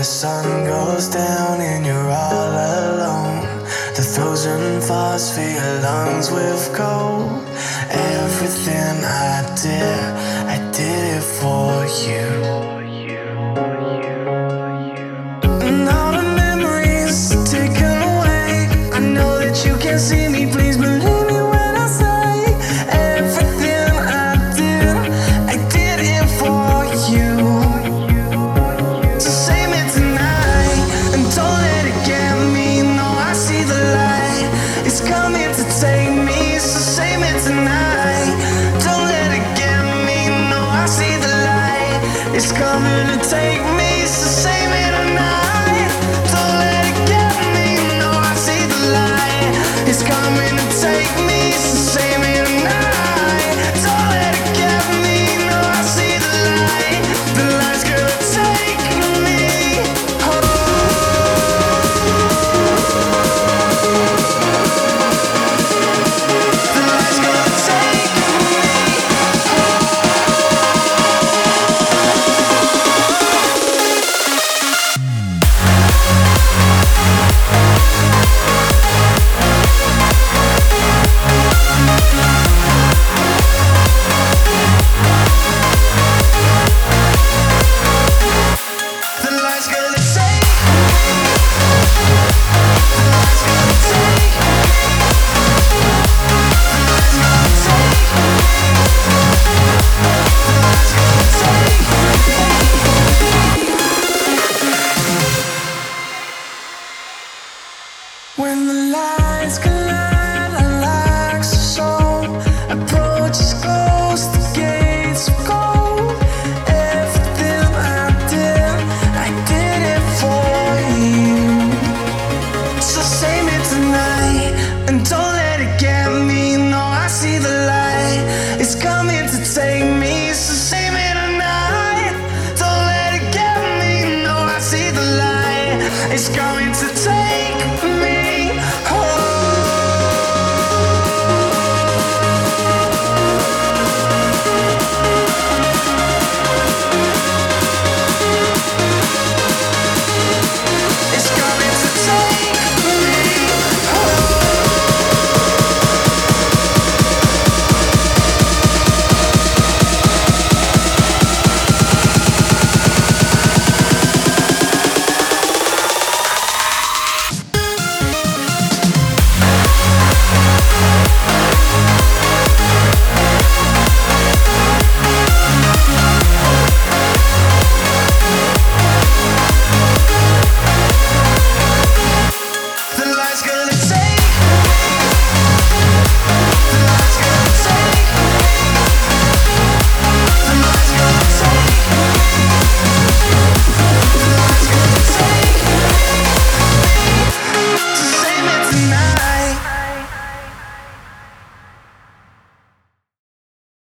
sun goes down and you're all alone. The frozen thoughts fill your lungs with cold. Everything I did it for you. And all the memories taken away. I know that you can't see me, please believe me when I say everything I did it for you. So save me tonight and don't let it get me. No, I see the light, it's coming to take me. So save me tonight, don't let it get me. No, I see the light, it's coming to take me. So save me tonight, don't let it get me. No, I see the light, it's coming to take me. So save me tonight, don't let it get me. No, I see the light, the light's gonna take me home. The light's gonna take me The light's gonna take The light's gonna take The light's gonna take The light's gonna take When the lights collide, I like soul. Approaches close, the gates of gold. Everything I did it for you. So save me tonight and don't let it get me. No, I see the light, it's coming to take me.